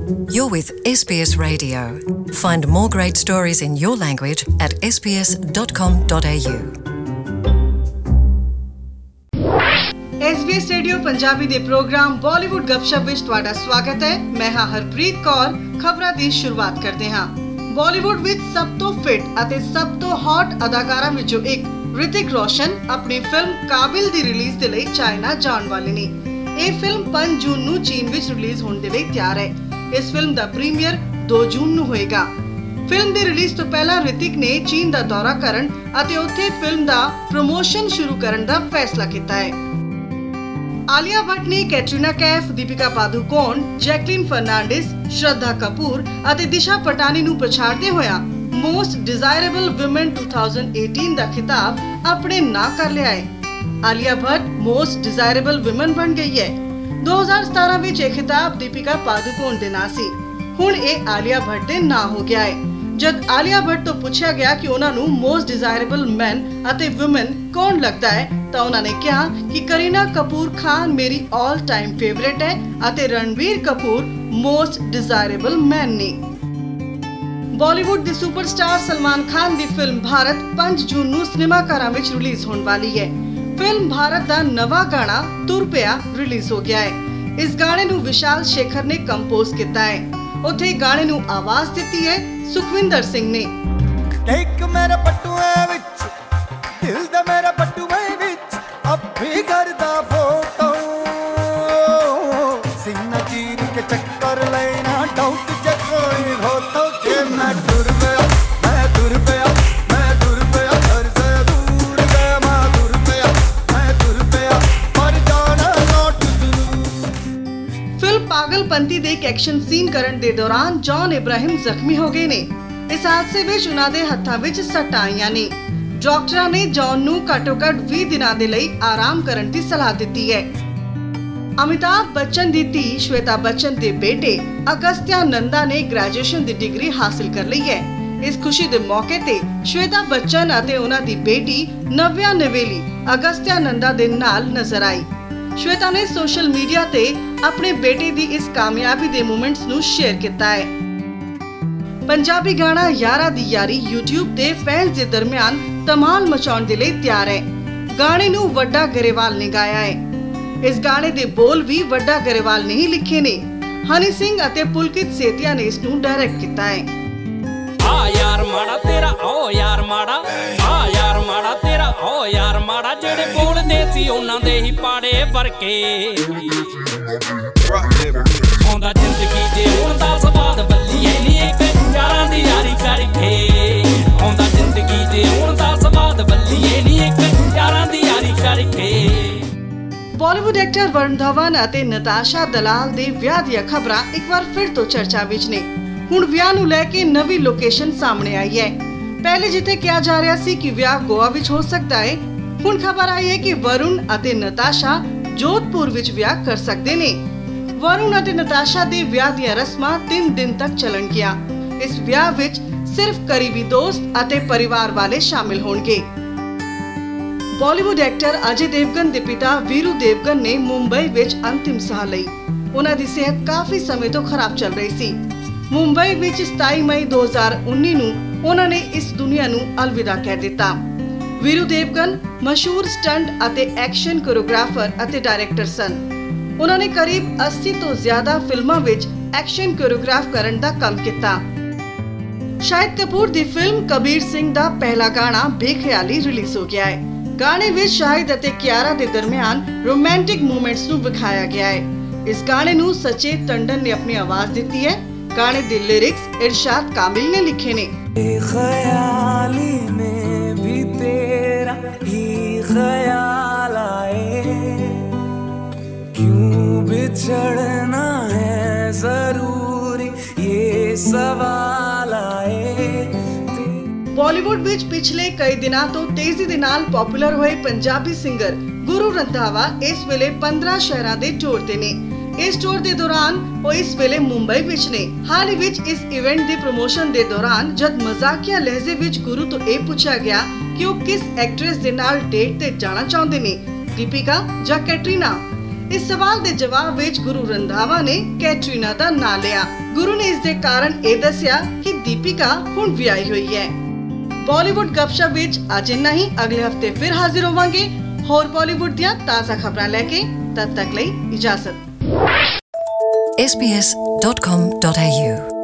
You're with SBS Radio. Find more great stories in your language at sbs.com.au. SBS radio Punjabi ਦੇ programme Bollywood ਗੱਪਸ਼ਪ ਵਿੱਚ ਤੁਹਾਡਾ ਸਵਾਗਤ ਹੈ। ਮੈਂ ਹਾਂ ਹਰਪ੍ਰੀਤ ਕੌਰ। ਖਬਰਾਂ ਦੀ ਸ਼ੁਰੂਆਤ ਕਰਦੇ ਹਾਂ। ਬਾਲੀਵੁੱਡ ਵਿੱਚ ਸਭ ਤੋਂ ਫਿੱਟ ਅਤੇ ਸਭ ਤੋਂ ਹੌਟ ਅਦਾਕਾਰਾਂ ਵਿੱਚੋਂ ਇੱਕ ਰਿਤਿਕ ਰੋਸ਼ਨ ਆਪਣੀ ਫਿਲਮ ਕਾਬਿਲ ਦੀ ਰਿਲੀਜ਼ ਦੇ ਲਈ ਚਾਈਨਾ ਜਾਣ ਵਾਲੇ ਨੇ। ਇਹ ਫਿਲਮ 5 ਜੂਨ ਨੂੰ ਚੀਨ ਵਿੱਚ ਰਿਲੀਜ਼ ਹੋਣ ਦੇ ਲਈ ਤਿਆਰ ਹੈ। ਇਸ ਫਿਲਮ ਦਾ ਪ੍ਰੀਮੀਅਰ 2 ਜੂਨ ਨੂੰ ਹੋਏਗਾ। ਫਿਲਮ ਦੇ ਰਿਲੀਜ਼ ਤੋਂ ਪਹਿਲਾਂ ਰਿਤਿਕ ਨੇ ਚੀਨ ਦਾ ਦੌਰਾ ਕਰਨ ਅਤੇ ਉੱਥੇ ਫਿਲਮ ਦਾ ਪ੍ਰਮੋਸ਼ਨ ਸ਼ੁਰੂ ਕਰਨ ਦਾ ਫੈਸਲਾ ਕੀਤਾ ਹੈ। ਆਲੀਆ ਭੱਟ ਨੇ ਕੈਟਰੀਨਾ ਕੈਫ, ਦੀਪਿਕਾ ਪਾਦੂਕੋਣ, ਜੈਕਲਿਨ ਫਰਨਾਂਡਿਸ, ਸ਼ਰਧਾ ਕਪੂਰ ਅਤੇ ਦਿਸ਼ਾ ਪਟਾਨੀ ਨੂੰ ਪਛਾੜਦੇ ਹੋਇਆ ਮੋਸਟ ਡਿਜ਼ਾਇਰੇਬਲ ਵੂਮਨ 2018 ਦਾ ਖਿਤਾਬ ਆਪਣੇ ਨਾਂ ਕਰ ਲਿਆ ਹੈ। Alia Bhatt most desirable woman ਬਣ ਗਈ ਹੈ। 2017 ਵਿੱਚ ਇਹ ਖਿਤਾਬ ਦੀਪਿਕਾ ਪਾਦੂਕੋਣ ਦੇ ਨਾਂ ਸੀ। ਹੁਣ ਇਹ ਆਲੀਆ ਭੱਟ ਦੇ ਨਾਂ ਹੋ ਗਿਆ ਹੈ। ਜਦ ਆਲੀਆ ਭੱਟ ਤੋਂ ਪੁੱਛਿਆ ਗਿਆ ਕਿ ਉਹਨਾਂ ਨੂੰ ਮੋਸਟ ਡਿਜ਼ਾਇਰੇਬਲ ਮੈਨ ਅਤੇ ਵੂਮਨ ਕੌਣ ਲੱਗਦਾ ਹੈ ਤਾਂ ਉਹਨਾਂ ਨੇ ਕਿਹਾ ਕਿ ਕਰੀਨਾ ਕਪੂਰ ਖਾਨ ਮੇਰੀ ਆਲ ਟਾਈਮ ਫੇਵਰੇਟ ਹੈ ਅਤੇ Ranveer Kapoor most desirable man ਨੇ। ਬਾਲੀਵੁੱਡ ਦੇ ਸੁਪਰਸਟਾਰ ਸਲਮਾਨ ਖਾਨ ਦੀ ਫਿਲਮ ਭਾਰਤ 5 ਜੂਨ ਨੂੰ ਸਿਨੇਮਾਘਰਾਂ ਵਿੱਚ ਰਿਲੀਜ਼ ਹੋਣ ਵਾਲੀ ਹੈ। ਫਿਲਮ ਭਾਰਤ ਦਾ ਨਵਾਂ ਗਾਣਾ ਤੁਰ ਪਿਆ ਰਿਲੀਜ਼ ਹੋ ਗਿਆ ਹੈ। ਇਸ ਗਾਣੇ ਨੂੰ ਵਿਸ਼ਾਲ ਸ਼ੇਖਰ ਨੇ ਕੰਪੋਜ਼ ਕੀਤਾ ਹੈ। ਉੱਥੇ ਗਾਣੇ ਨੂੰ ਆਵਾਜ਼ ਦਿੱਤੀ ਹੈ ਸੁਖਵਿੰਦਰ ਸਿੰਘ ਨੇ। ਇੱਕ ਮੇਰੇ ਪਟੂਏ ਵਿੱਚ ਦਿਲ ਦਾ ਮੇਰੇ ਪਟੂਏ ਵਿੱਚ ਅੱਭੀ ਕਰਦਾ ਫੋਟੋ ਸਿੰਨਾ ਚੀਰ ਕੇ ਚੱਕਰ ਲੈਣਾ ਡਾਊਟ ਜੇ ਕੋਈ ਹੋ ਤੋ ਕਿ ਮੈਂ ਤੁਰ ਪਿਆ ਮੈਂ ਤੁਰ ਪਿਆ ਮੈਂ ਤੁਰ ਪਿਆ ਘਰ ਸੇ ਦੂਰ ਗਿਆ ਮੈਂ ਤੁਰ ਪਿਆ ਮੈਂ ਤੁਰ ਪਿਆ ਪਰ ਜਾਣਾ ਨੋਟ ਜ਼ਰੂਰ। ਫਿਲਮ ਪਾਗਲਪੰਤੀ ਦੇ ਇੱਕ ਐਕਸ਼ਨ ਸੀਨ ਕਰਨ ਦੇ ਦੌਰਾਨ ਜੌਨ ਇਬਰਾਹਿਮ ਜ਼ਖਮੀ ਹੋ ਗਏ ਨੇ। ਇਸ ਹਾਦਸੇ ਵਿੱਚ ਉਹਨਾਂ ਦੇ ਹੱਥਾਂ ਵਿੱਚ ਸੱਟਾਂ ਆਈਆਂ ਨੇ। ਡਾਕਟਰਾਂ ਨੇ ਜੌਨ ਨੂੰ ਘੱਟੋ-ਘੱਟ 20 ਦਿਨਾਂ ਦੇ ਲਈ ਆਰਾਮ ਕਰਨ ਦੀ ਸਲਾਹ ਦਿੱਤੀ ਹੈ। ਅਮਿਤਾਭ ਬੱਚਨ ਦੀ ਧੀ ਸ਼ਵੇਤਾ ਬੱਚਨ ਦੇ ਬੇਟੇ ਅਗਸਤਿਆ ਨੰਦਾ ਨੇ ਗ੍ਰੈਜੂਏਸ਼ਨ ਦੀ ਡਿਗਰੀ ਹਾਸਲ ਕਰ ਲਈ ਹੈ। ਇਸ ਖੁਸ਼ੀ ਦੇ ਮੌਕੇ ਤੇ ਸ਼ਵੇਤਾ ਬੱਚਨ ਅਤੇ ਉਹਨਾਂ ਦੀ ਬੇਟੀ ਨਵਿਆ ਨਵੇਲੀ ਅਗਸਤਿਆ ਨੰਦਾ ਦੇ ਨਾਲ ਨਜ਼ਰ ਆਈ। ਸ਼ਵੇਤਾ ਨੇ ਸੋਸ਼ਲ ਮੀਡੀਆ ਤੇ ਆਪਣੇ ਬੇਟੇ ਦੀ ਇਸ ਕਾਮਯਾਬੀ ਦੇ ਮੂਮੈਂਟਸ ਨੂੰ ਸ਼ੇਅਰ ਕੀਤਾ ਹੈ। ਪੰਜਾਬੀ ਗਾਣਾ ਯਾਰਾ ਦੀ ਯਾਰੀ YouTube ਤੇ ਫੈਨਸ ਦੇ ਦਰਮਿਆਨ ਧਮਾਲ ਮਚਾਉਣ ਦੇ ਲਈ ਤਿਆਰ ਹੈ। ਗਾਣੇ ਨੂੰ ਵੱਡਾ ਗਰੇਵਾਲ ਨੇ ਗਾਇਆ ਹੈ। ਇਸ ਗਾਣੇ ਦੇ ਬੋਲ ਵੀ ਵੱਡਾ ਗਰੇਵਾਲ ਨੇ ਹੀ ਲਿਖੇ ਨੇ। ਹਨੀ ਸਿੰਘ ਅਤੇ ਪੁਲਕਿਤ ਸੇਤੀਆ ਨੇ ਇਸ ਨੂੰ ਡਾਇਰੈਕਟ ਕੀਤਾ ਹੈ। ਆ ਯਾਰ ਮਾੜਾ ਤੇਰਾ ਓ ਯਾਰ ਮਾੜਾ ਆ ਯਾਰ ਮਾੜਾ ਤੇਰਾ ਓ ਯਾਰ ਮਾੜਾ ਜਿਹੜੇ ਬੋਲਦੇ ਸੀ ਉਹਨਾਂ ਦੇ ਹੀ ਪਾੜੇ ਵਰਕੇ ਆਉਂਦਾ ਜ਼ਿੰਦਗੀ ਦੇ ਹੁਣ ਦਾ ਸਵਾਦ ਬੱਲੀਏ ਨੀ ਇੱਕ ਯਾਰਾਂ ਦੀ ਯਾਰੀ ਕਰਕੇ ਆਉਂਦਾ ਜ਼ਿੰਦਗੀ ਦੇ ਹੁਣ ਦਾ ਸਵਾਦ ਬੱਲੀਏ ਨੀ ਇੱਕ ਯਾਰਾਂ ਦੀ ਯਾਰੀ ਕਰਕੇ। ਬਾਲੀਵੁੱਡ ਐਕਟਰ ਵਰੁਣ ਧਵਨ ਅਤੇ ਨਤਾਸ਼ਾ ਦਲਾਲ ਦੇ ਵਿਆਹ ਦੀਆਂ ਖਬਰਾਂ ਇੱਕ ਵਾਰ ਫਿਰ ਤੋਂ ਚਰਚਾ ਵਿੱਚ ਨੇ। ਹੁਣ ਵਿਆਹ ਨੂੰ ਲੈ ਕੇ ਨਵੀਂ ਲੋਕੇਸ਼ਨ ਸਾਹਮਣੇ ਆਈ ਹੈ। ਪਹਿਲੇ ਜਿੱਥੇ ਕਿਹਾ ਜਾ ਰਿਹਾ ਸੀ ਕਿ ਵਿਆਹ ਗੋਆ ਵਿੱਚ ਹੋ ਸਕਦਾ ਹੈ, ਹੁਣ ਖਬਰ ਆਈ ਹੈ ਕਿ ਵਰੁਣ ਅਤੇ ਨਤਾਸ਼ਾ ਜੋਧਪੁਰ ਵਿੱਚ ਵਿਆਹ ਕਰ ਸਕਦੇ ਨੇ। ਵਰੁਣ ਅਤੇ ਨਤਾਸ਼ਾ ਦੇ ਵਿਆਹ ਦੀਆਂ ਰਸਮਾਂ 3 ਦਿਨ ਤੱਕ ਚੱਲਣਗੀਆਂ। ਇਸ ਵਿਆਹ ਵਿੱਚ ਸਿਰਫ ਕਰੀਬੀ ਦੋਸਤ ਅਤੇ ਪਰਿਵਾਰ ਵਾਲੇ ਸ਼ਾਮਿਲ ਹੋਣਗੇ। ਬਾਲੀਵੁੱਡ ਐਕਟਰ ਅਜੇ ਦੇਵਗਨ ਦੇ ਪਿਤਾ ਵੀਰੂ ਦੇਵਗਨ ਨੇ ਮੁੰਬਈ ਵਿੱਚ ਅੰਤਿਮ ਸਾਹ ਲਈ। ਉਹਨਾਂ ਦੀ ਸਿਹਤ ਕਾਫੀ ਸਮੇਂ ਤੋਂ ਖਰਾਬ ਚੱਲ ਰਹੀ ਸੀ। ਮੁੰਬਈ ਵਿੱਚ 27 ਮਈ 2019 ਨੂੰ ਉਹਨਾਂ ਨੇ ਇਸ ਦੁਨੀਆ ਨੂੰ ਅਲਵਿਦਾ ਕਹਿ ਦਿੱਤਾ। ਵੀਰੂ ਦੇਵਗਨ ਮਸ਼ਹੂਰ ਸਟੰਟ ਅਤੇ ਐਕਸ਼ਨ ਕੋਰੀਓਗ੍ਰਾਫਰ ਅਤੇ ਡਾਇਰੈਕਟਰ ਸਨ। ਉਹਨਾਂ ਨੇ ਕਰੀਬ 80 ਤੋਂ ਜ਼ਿਆਦਾ ਫਿਲਮਾਂ ਵਿੱਚ ਐਕਸ਼ਨ ਕੋਰੀਓਗ੍ਰਾਫ ਕਰਨ ਦਾ ਕੰਮ ਕੀਤਾ। ਸ਼ਾਹਿਦ ਕਪੂਰ ਦੀ ਫਿਲਮ ਕਬੀਰ ਸਿੰਘ ਦਾ ਪਹਿਲਾ ਗਾਣਾ ਬੇਖਿਆਲੀ ਰਿਲੀਜ਼ ਹੋ ਗਿਆ ਹੈ। ਗਾਣੇ ਵਿੱਚ ਸ਼ਾਹਿਦ ਅਤੇ ਕਿਆਰਾ ਦੇ ਦਰਮਿਆਨ ਰੋਮਾਂਟਿਕ ਮੂਮੈਂਟਸ ਨੂੰ ਵਿਖਾਇਆ ਗਿਆ ਹੈ। ਇਸ ਗਾਣੇ ਨੂੰ ਸਚੇਤ ਟੰਡਨ ਨੇ ਆਪਣੀ ਆਵਾਜ਼ ਦਿੱਤੀ ਹੈ। ਗਾਣੇ ਦੇ ਲਿਰਿਕਸ ਇਰਸ਼ਾਦ ਕਾਮਿਲ ਨੇ ਲਿਖੇ ਨੇ। ਖ਼ਯਾਲੀ ਮੇਂ ਵੀ ਤੇਰਾ ਹੀ ਖ਼ਯਾਲ ਆਏ ਕਿਉਂ ਵਿਛੜਨਾ ਹੈ ਜ਼ਰੂਰੀ ਇਹ ਸਵਾਲ ਆਏ। ਬਾਲੀਵੁੱਡ ਵਿੱਚ ਪਿਛਲੇ ਕਈ ਦਿਨਾਂ ਤੋਂ ਤੇਜ਼ੀ ਦੇ ਨਾਲ ਪਪੂਲਰ ਹੋਏ ਪੰਜਾਬੀ ਸਿੰਗਰ ਗੁਰੂ ਰੰਧਾਵਾ ਇਸ ਵੇਲੇ 15 ਸ਼ਹਿਰਾਂ ਦੇ ਟੂਰ ਤੇ ਨੇ। ਇਸ ਟੂਰ ਦੇ ਦੌਰਾਨ ਉਹ ਇਸ ਵੇਲੇ ਮੁੰਬਈ ਵਿੱਚ ਨੇ। ਹਾਲ ਹੀ ਵਿੱਚ ਇਸ ਇਵੈਂਟ ਦੇ ਪ੍ਰਮੋਸ਼ਨ ਦੇ ਦੌਰਾਨ ਜਦ ਮਜ਼ਾਕੀਆ ਲਹਿਜੇ ਵਿੱਚ ਗੁਰੂ ਤੋਂ ਇਹ ਪੁੱਛਿਆ ਗਿਆ ਕਿ ਉਹ ਕਿਸ ਐਕਟਰੈਸ ਦੇ ਨਾਲ ਡੇਟ ਤੇ ਜਾਣਾ ਚਾਹੁੰਦੇ ਨੇ, ਦੀਪਿਕਾ ਜਾਂ ਕੈਟਰੀਨਾ, ਇਸ ਸਵਾਲ ਦੇ ਜਵਾਬ ਵਿੱਚ ਗੁਰੂ ਰੰਧਾਵਾ ਨੇ ਕੈਟਰੀਨਾ ਦਾ ਨਾਂ ਲਿਆ। ਗੁਰੂ ਨੇ ਇਸ ਦੇ ਕਾਰਨ ਇਹ ਦੱਸਿਆ ਕਿ ਦੀਪਿਕਾ ਹੁਣ ਵਿਆਹੀ ਹੋਈ ਹੈ। ਬਾਲੀਵੁੱਡ ਗੱਪਸ਼ਪ ਵਿੱਚ ਅੱਜ ਇੰਨਾ ਹੀ। ਅਗਲੇ ਹਫਤੇ ਫਿਰ ਹਾਜ਼ਰ ਹੋਵਾਂਗੇ ਹੋਰ ਬਾਲੀਵੁੱਡ ਦੀਆਂ ਤਾਜ਼ਾ ਖਬਰਾਂ ਲੈ ਕੇ। ਤਦ ਤੱਕ ਲਈ ਇਜਾਜ਼ਤ। sbs.com.au